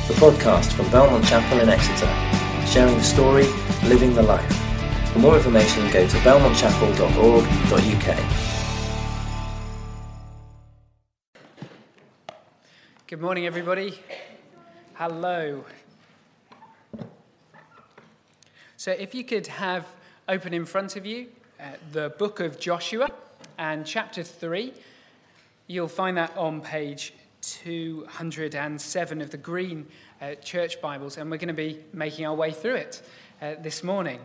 the podcast from Belmont Chapel in Exeter, sharing the story, living the life. For more information, go to belmontchapel.org.uk. Good morning, everybody. Hello. So if you could have open in front of you the book of Joshua and chapter 3, you'll find that on page 207 of the Green Church Bibles, and we're going to be making our way through it this morning.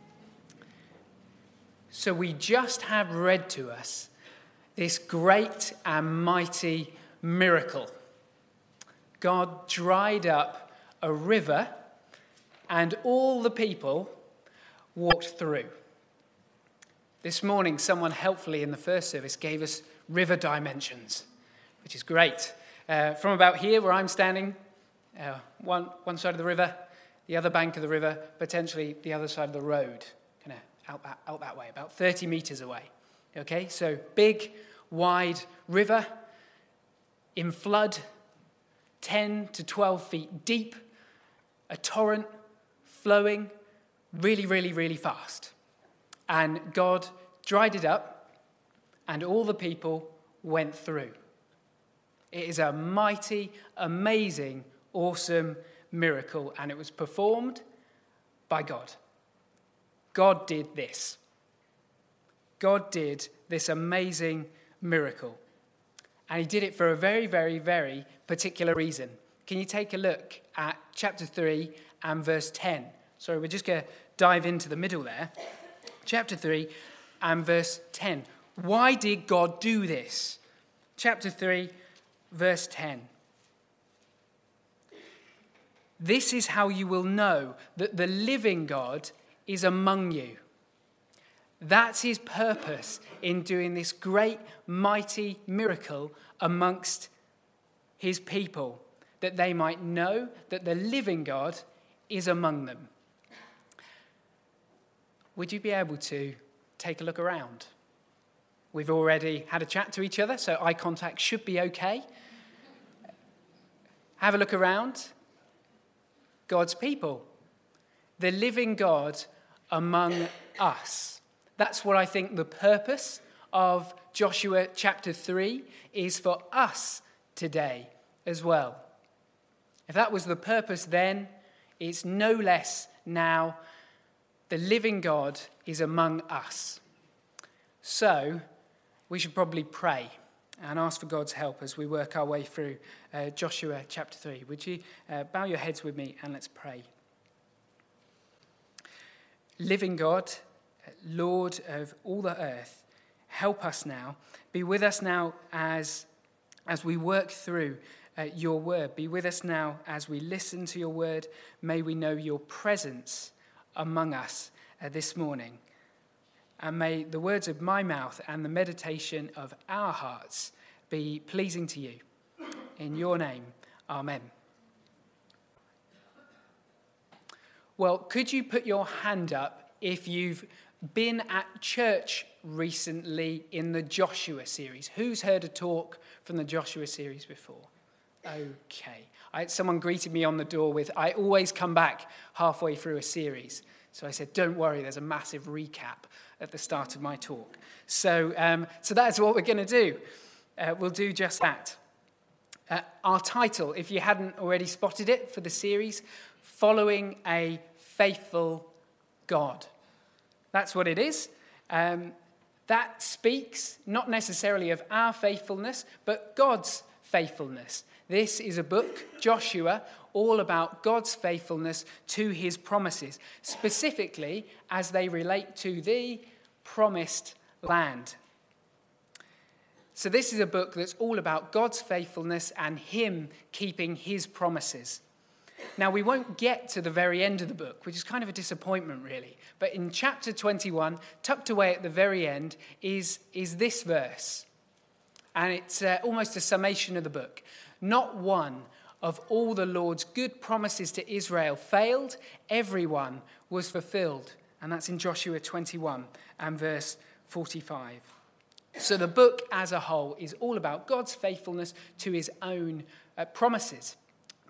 So we just have read to us this great and mighty miracle. God dried up a river and all the people walked through. This morning, someone helpfully in the first service gave us river dimensions, which is great. From about here, where I'm standing, one side of the river, the other bank of the river, potentially the other side of the road, kind of out that way, about 30 meters away. Okay, so big, wide river in flood, 10 to 12 feet deep, a torrent flowing really, really, really fast. And God dried it up, and all the people went through. It is a mighty, amazing, awesome miracle, and it was performed by God. God did this. God did this amazing miracle. And he did it for a very, very, very particular reason. Can you take a look at chapter 3 and verse 10? Sorry, we're just going to dive into the middle there. Chapter 3 and verse 10. Why did God do this? Chapter 3, verse 10. This is how you will know that the living God is among you. That's his purpose in doing this great, mighty miracle amongst his people, that they might know that the living God is among them. Would you be able to take a look around? We've already had a chat to each other, so eye contact should be okay. Have a look around. God's people. The living God among us. That's what I think the purpose of Joshua chapter 3 is for us today as well. If that was the purpose then, it's no less now. The living God is among us. So, we should probably pray and ask for God's help as we work our way through Joshua chapter 3. Would you bow your heads with me and let's pray. Living God, Lord of all the earth, help us now. Be with us now as we work through your word. Be with us now as we listen to your word. May we know your presence among us this morning. And may the words of my mouth and the meditation of our hearts be pleasing to you. In your name, amen. Well, could you put your hand up if you've been at church recently in the Joshua series? Who's heard a talk from the Joshua series before? Okay. Someone greeted me on the door with, I always come back halfway through a series. So I said, don't worry, there's a massive recap at the start of my talk. So that's what we're going to do. We'll do just that. Our title, if you hadn't already spotted it for the series, Following a Faithful God. That's what it is. That speaks not necessarily of our faithfulness, but God's faithfulness. This is a book, Joshua, all about God's faithfulness to his promises, specifically as they relate to the promised land. So this is a book that's all about God's faithfulness and him keeping his promises. Now, we won't get to the very end of the book, which is kind of a disappointment, really. But in chapter 21, tucked away at the very end, is this verse. And it's almost a summation of the book. Not one of all the Lord's good promises to Israel failed. Every one was fulfilled. And that's in Joshua 21 and verse 45. So the book as a whole is all about God's faithfulness to his own promises.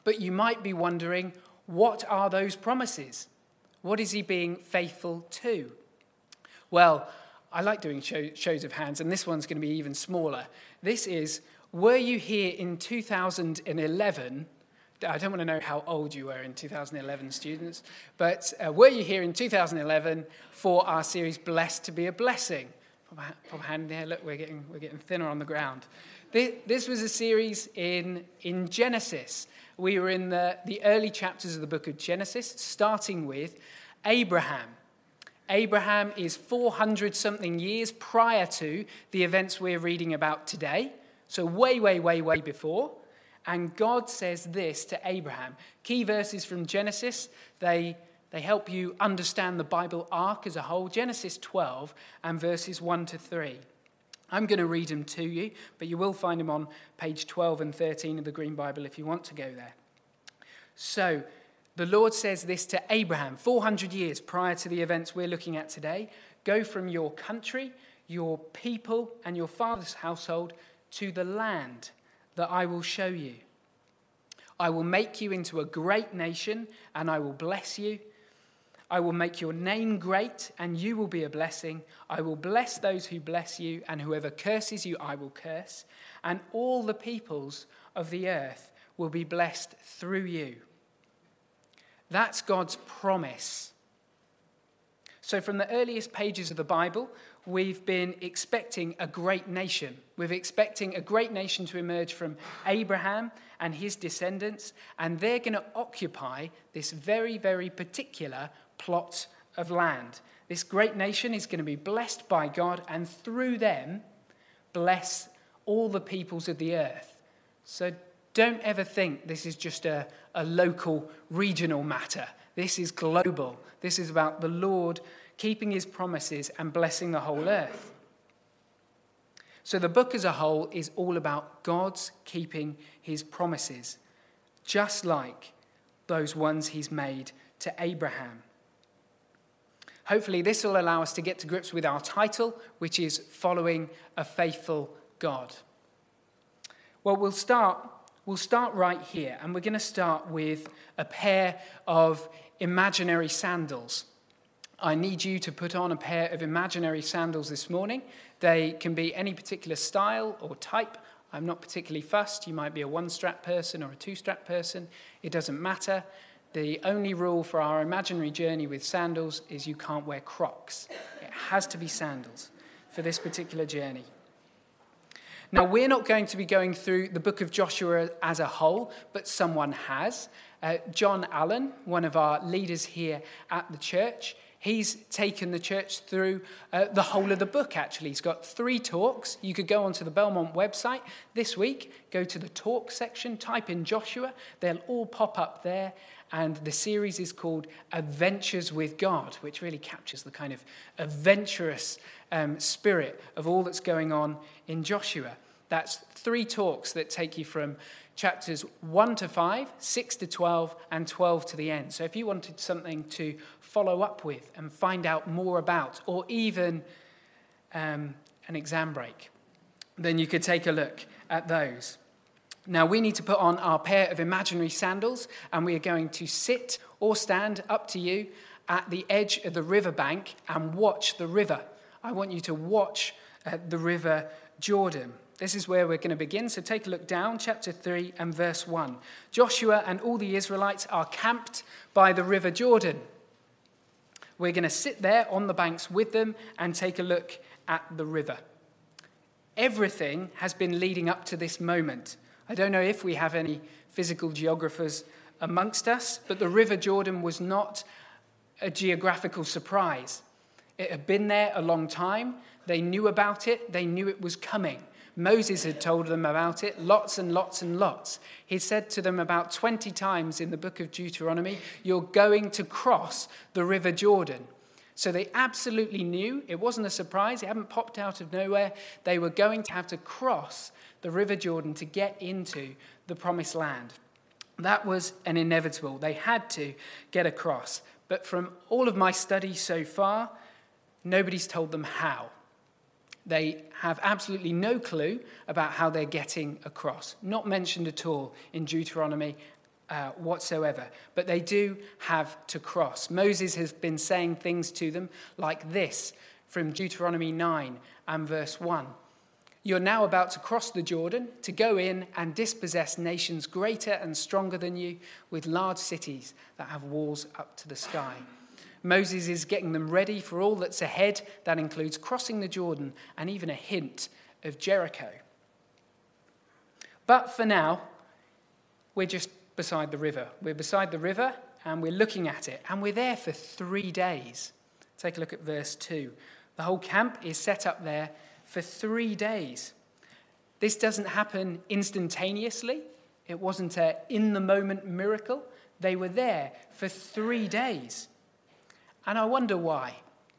But you might be wondering, what are those promises? What is he being faithful to? Well, I like doing shows of hands, and this one's going to be even smaller. This is, were you here in 2011? I don't want to know how old you were in 2011, students, but were you here in 2011 for our series, Blessed to be a Blessing? Pop a hand there. Look, we're getting thinner on the ground. This was a series in Genesis. We were in the early chapters of the book of Genesis, starting with Abraham. Abraham is 400-something years prior to the events we're reading about today. So way, way, way, way before. And God says this to Abraham. Key verses from Genesis, they help you understand the Bible arc as a whole. Genesis 12 and verses 1 to 3. I'm going to read them to you, but you will find them on page 12 and 13 of the Green Bible if you want to go there. So, the Lord says this to Abraham, 400 years prior to the events we're looking at today. Go from your country, your people, and your father's household to the land that I will show you. I will make you into a great nation, and I will bless you. I will make your name great, and you will be a blessing. I will bless those who bless you, and whoever curses you, I will curse. And all the peoples of the earth will be blessed through you. That's God's promise. So from the earliest pages of the Bible, we've been expecting a great nation. We're expecting a great nation to emerge from Abraham and his descendants, and they're going to occupy this very, very particular plot of land. This great nation is going to be blessed by God, and through them, bless all the peoples of the earth. So don't ever think this is just a local, regional matter. This is global. This is about the Lord keeping his promises and blessing the whole earth. So the book as a whole is all about God's keeping his promises, just like those ones he's made to Abraham. Hopefully this will allow us to get to grips with our title, which is Following a Faithful God. Well, we'll start right here, and we're going to start with a pair of imaginary sandals. I need you to put on a pair of imaginary sandals this morning. They can be any particular style or type. I'm not particularly fussed. You might be a one-strap person or a two-strap person. It doesn't matter. The only rule for our imaginary journey with sandals is you can't wear Crocs. It has to be sandals for this particular journey. Now, we're not going to be going through the book of Joshua as a whole, but someone has. John Allen, one of our leaders here at the church, he's taken the church through the whole of the book, actually. He's got 3 talks. You could go onto the Belmont website this week, go to the talk section, type in Joshua. They'll all pop up there. And the series is called Adventures with God, which really captures the kind of adventurous spirit of all that's going on in Joshua. That's 3 talks that take you from chapters 1 to 5, 6 to 12, and 12 to the end. So if you wanted something to follow up with and find out more about, or even an exam break, then you could take a look at those. Now, we need to put on our pair of imaginary sandals, and we are going to sit or stand, up to you, at the edge of the riverbank and watch the river. I want you to watch the river Jordan. This is where we're going to begin. So take a look down, chapter 3 and verse 1. Joshua and all the Israelites are camped by the river Jordan. We're going to sit there on the banks with them and take a look at the river. Everything has been leading up to this moment. I don't know if we have any physical geographers amongst us, but the River Jordan was not a geographical surprise. It had been there a long time. They knew about it. They knew it was coming. Moses had told them about it lots and lots and lots. He said to them about 20 times in the book of Deuteronomy, you're going to cross the River Jordan. So they absolutely knew. It wasn't a surprise. It hadn't popped out of nowhere. They were going to have to cross the River Jordan to get into the promised land. That was an inevitable. They had to get across. But from all of my studies so far, nobody's told them how. They have absolutely no clue about how they're getting across. Not mentioned at all in Deuteronomy whatsoever. But they do have to cross. Moses has been saying things to them like this from Deuteronomy 9 and verse 1. You're now about to cross the Jordan to go in and dispossess nations greater and stronger than you with large cities that have walls up to the sky. Moses is getting them ready for all that's ahead. That includes crossing the Jordan and even a hint of Jericho. But for now, we're just beside the river. We're beside the river and we're looking at it. And we're there for 3 days. Take a look at verse 2. The whole camp is set up there for 3 days. This doesn't happen instantaneously. It wasn't an in-the-moment miracle. They were there for 3 days. And I wonder why.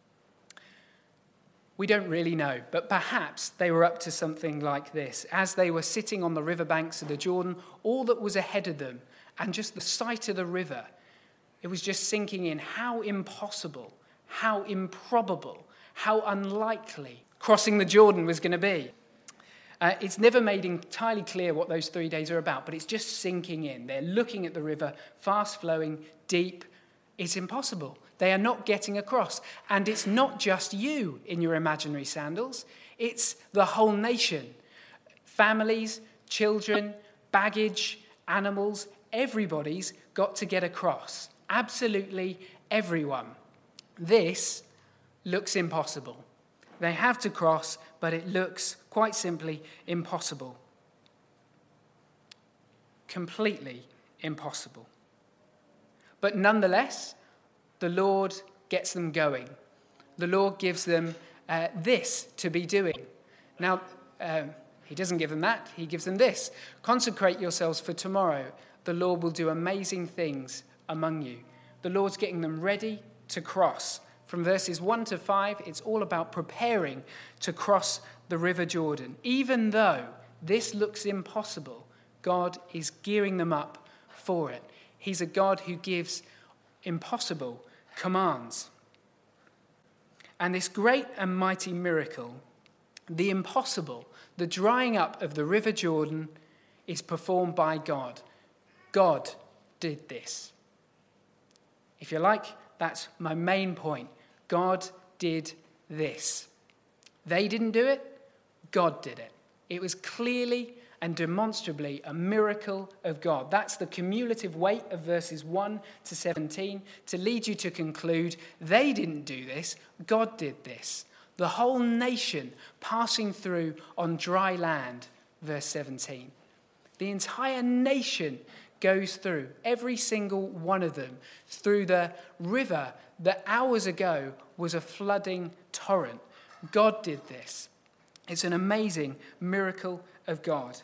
We don't really know, but perhaps they were up to something like this. As they were sitting on the riverbanks of the Jordan, all that was ahead of them, and just the sight of the river, it was just sinking in how impossible, how improbable, how unlikely crossing the Jordan was going to be. It's never made entirely clear what those 3 days are about, but it's just sinking in. They're looking at the river, fast-flowing, deep. It's impossible. They are not getting across. And it's not just you in your imaginary sandals. It's the whole nation. Families, children, baggage, animals, everybody's got to get across. Absolutely everyone. This looks impossible. They have to cross, but it looks quite simply impossible. Completely impossible. But nonetheless, the Lord gets them going. The Lord gives them this to be doing. Now, he doesn't give them that. He gives them this. Consecrate yourselves for tomorrow. The Lord will do amazing things among you. The Lord's getting them ready to cross. From verses 1 to 5, it's all about preparing to cross the River Jordan. Even though this looks impossible, God is gearing them up for it. He's a God who gives impossible commands. And this great and mighty miracle, the impossible, the drying up of the River Jordan, is performed by God. God did this. If you like, that's my main point. God did this. They didn't do it. God did it. It was clearly and demonstrably a miracle of God. That's the cumulative weight of verses 1 to 17 to lead you to conclude they didn't do this, God did this. The whole nation passing through on dry land, verse 17. The entire nation goes through, every single one of them, through the river that hours ago was a flooding torrent. God did this. It's an amazing miracle of God.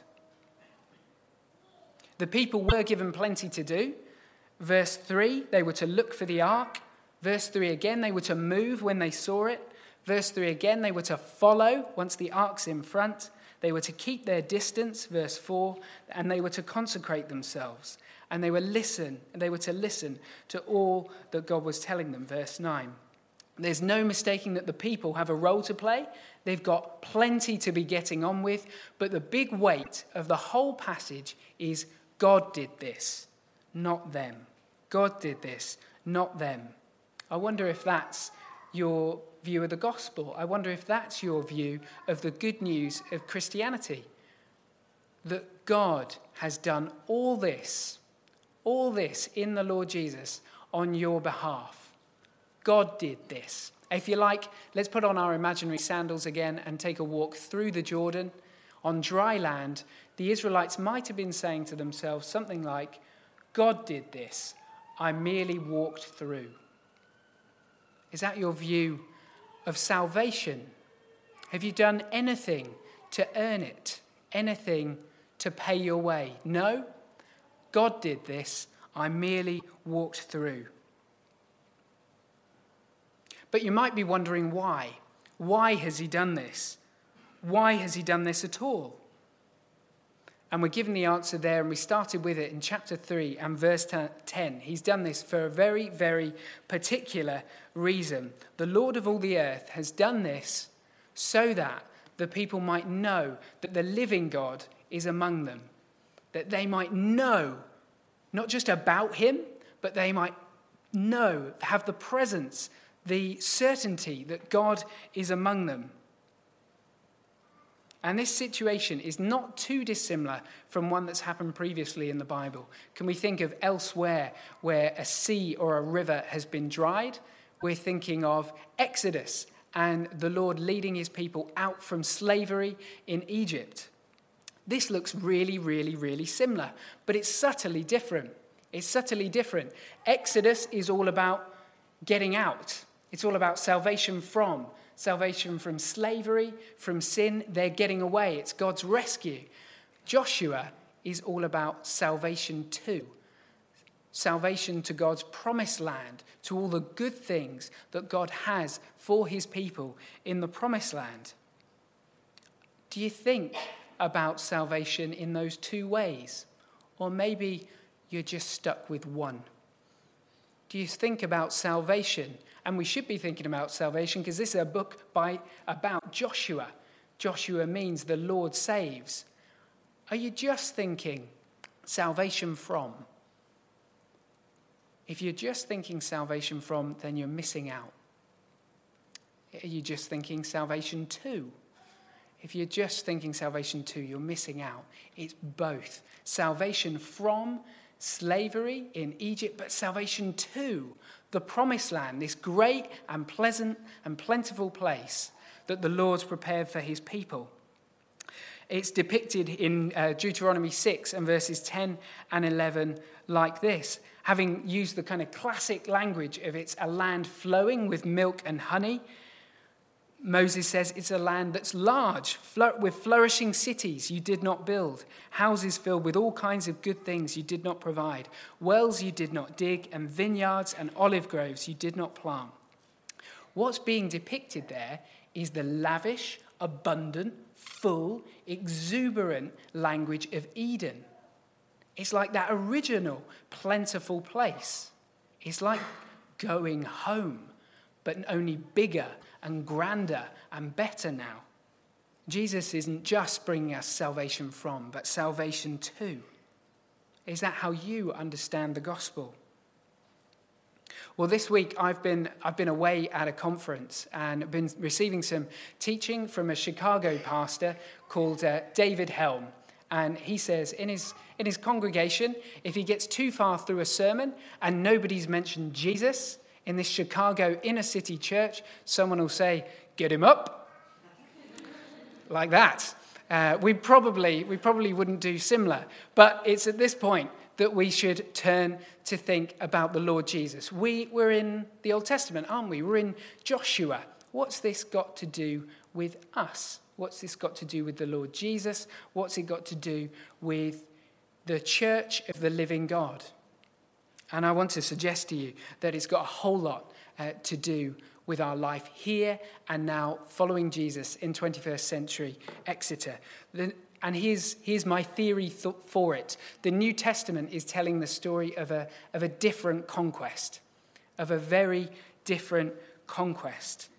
The people were given plenty to do. Verse 3, they were to look for the ark. Verse 3 again, they were to move when they saw it. Verse 3 again, they were to follow once the ark's in front. They were to keep their distance, verse 4, and they were to consecrate themselves. And they were to listen to all that God was telling them, verse 9. There's no mistaking that the people have a role to play. They've got plenty to be getting on with, but the big weight of the whole passage is God did this, not them. God did this, not them. I wonder if that's your view of the gospel. I wonder if that's your view of the good news of Christianity. That God has done all this in the Lord Jesus on your behalf. God did this. If you like, let's put on our imaginary sandals again and take a walk through the Jordan on dry land. The Israelites might have been saying to themselves something like, God did this, I merely walked through. Is that your view of salvation? Have you done anything to earn it? Anything to pay your way? No? God did this, I merely walked through. But you might be wondering why. Why has he done this? Why has he done this at all? And we're given the answer there, and we started with it in chapter 3 and verse 10. He's done this for a very, very particular reason. The Lord of all the earth has done this so that the people might know that the living God is among them, that they might know Not just about him, but they might know, have the presence, the certainty that God is among them. And this situation is not too dissimilar from one that's happened previously in the Bible. Can we think of elsewhere where a sea or a river has been dried? We're thinking of Exodus and the Lord leading his people out from slavery in Egypt. This looks really, really, really similar, but it's subtly different. It's subtly different. Exodus is all about getting out. It's all about salvation from slavery, from sin. They're getting away. It's God's rescue. Joshua is all about salvation to God's promised land, to all the good things that God has for his people in the promised land. Do you think about salvation in those two ways? Or maybe you're just stuck with one? Do you think about salvation? And we should be thinking about salvation because this is a book about Joshua. Joshua means the Lord saves. Are you just thinking salvation from? If you're just thinking salvation from, then you're missing out. Are you just thinking salvation to? If you're just thinking salvation to, you're missing out. It's both. Salvation from slavery in Egypt, but salvation to the promised land, this great and pleasant and plentiful place that the Lord's prepared for his people. It's depicted in Deuteronomy 6 and verses 10 and 11 like this. Having used the kind of classic language of it's a land flowing with milk and honey, Moses says it's a land that's large, with flourishing cities you did not build, houses filled with all kinds of good things you did not provide, wells you did not dig, and vineyards and olive groves you did not plant. What's being depicted there is the lavish, abundant, full, exuberant language of Eden. It's like that original, plentiful place. It's like going home, but only bigger and grander and better now. Jesus isn't just bringing us salvation from, but salvation to. Is that how you understand the gospel? Well, this week I've been away at a conference and been receiving some teaching from a Chicago pastor called David Helm. And he says in his congregation, if he gets too far through a sermon and nobody's mentioned Jesus in this Chicago inner city church, someone will say, "Get him up," like that. We probably wouldn't do similar, but it's at this point that we should turn to think about the Lord Jesus. We're in the Old Testament, aren't we? We're in Joshua. What's this got to do with us? What's this got to do with the Lord Jesus? What's it got to do with the church of the living God? And I want to suggest to you that it's got a whole lot to do with our life here and now following Jesus in 21st century Exeter. And here's my theory for it. The New Testament is telling the story of a different conquest, of a very different conquest.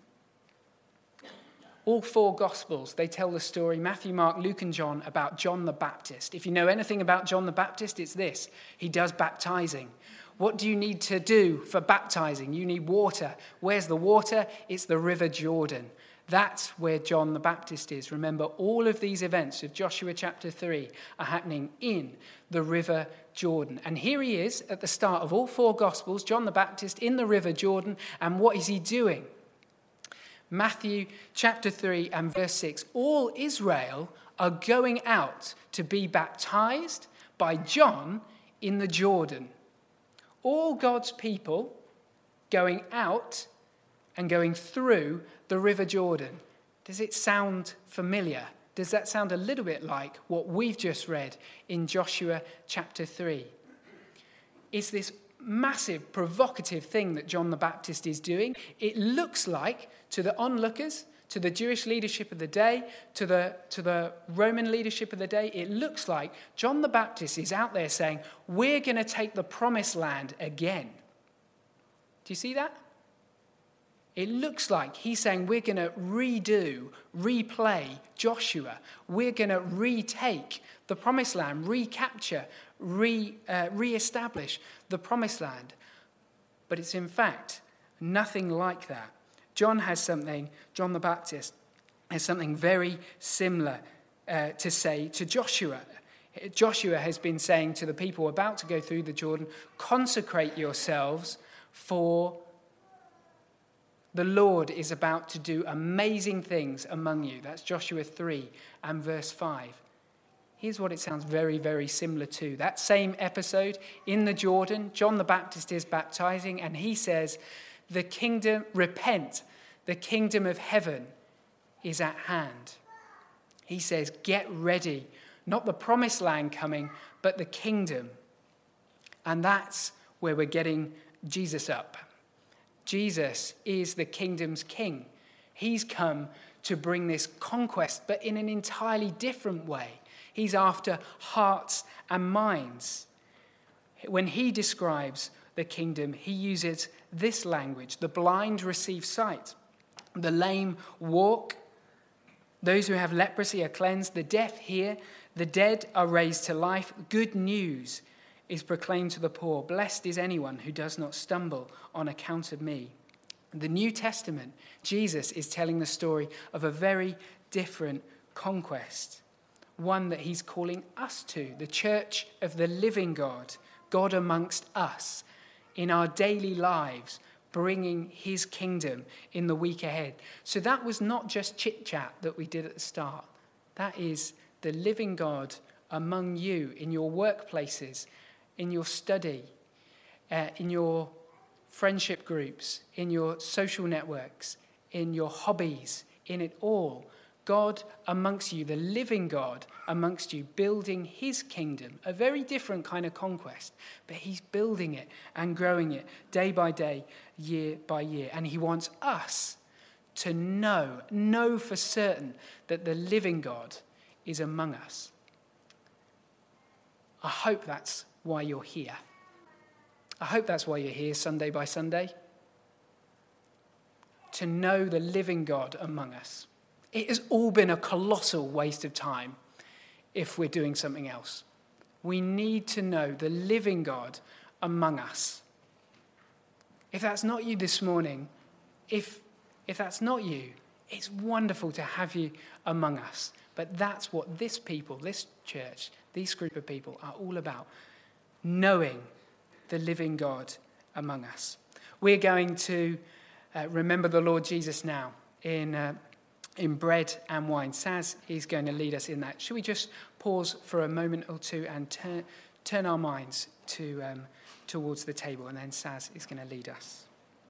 All four Gospels, they tell the story, Matthew, Mark, Luke, and John, about John the Baptist. If you know anything about John the Baptist, it's this. He does baptizing. What do you need to do for baptizing? You need water. Where's the water? It's the River Jordan. That's where John the Baptist is. Remember, all of these events of Joshua chapter 3 are happening in the River Jordan. And here he is at the start of all four Gospels, John the Baptist in the River Jordan. And what is he doing? Matthew chapter 3 and verse 6. All Israel are going out to be baptized by John in the Jordan. All God's people going out and going through the River Jordan. Does it sound familiar? Does that sound a little bit like what we've just read in Joshua chapter 3? It's this massive, provocative thing that John the Baptist is doing. It looks like, to the onlookers, to the Jewish leadership of the day, to the Roman leadership of the day, it looks like John the Baptist is out there saying, we're going to take the promised land again. Do you see that? It looks like he's saying we're going to replay Joshua. We're going to retake the promised land, recapture, re-establish the promised land. But it's in fact nothing like that. John the Baptist has something very similar to say to Joshua. Joshua has been saying to the people about to go through the Jordan, consecrate yourselves, for the Lord is about to do amazing things among you. That's Joshua 3 and verse 5. Here's what it sounds very, very similar to. That same episode in the Jordan, John the Baptist is baptizing, and he says, repent, the kingdom of heaven is at hand. He says, get ready, not the promised land coming, but the kingdom. And that's where we're getting Jesus up. Jesus is the kingdom's king. He's come to bring this conquest, but in an entirely different way. He's after hearts and minds. When he describes the kingdom, he uses this language: the blind receive sight, the lame walk, those who have leprosy are cleansed, the deaf hear, the dead are raised to life. Good news is proclaimed to the poor. Blessed is anyone who does not stumble on account of me. In the New Testament, Jesus is telling the story of a very different conquest, one that he's calling us to, the church of the living God, God amongst us, in our daily lives, bringing his kingdom in the week ahead. So that was not just chit-chat that we did at the start. That is the living God among you, in your workplaces, in your study, in your friendship groups, in your social networks, in your hobbies, in it all. God amongst you, the living God amongst you, building his kingdom, a very different kind of conquest, but he's building it and growing it day by day, year by year. And he wants us to know for certain that the living God is among us. I hope that's why you're here. I hope that's why you're here Sunday by Sunday. To know the living God among us. It has all been a colossal waste of time if we're doing something else. We need to know the living God among us. If that's not you this morning, if that's not you, it's wonderful to have you among us. But that's what this people, this church, this group of people are all about. Knowing the living God among us. We're going to remember the Lord Jesus now in bread and wine. Saz is going to lead us in that. Should we just pause for a moment or two and turn our minds towards the table, and then Saz is going to lead us.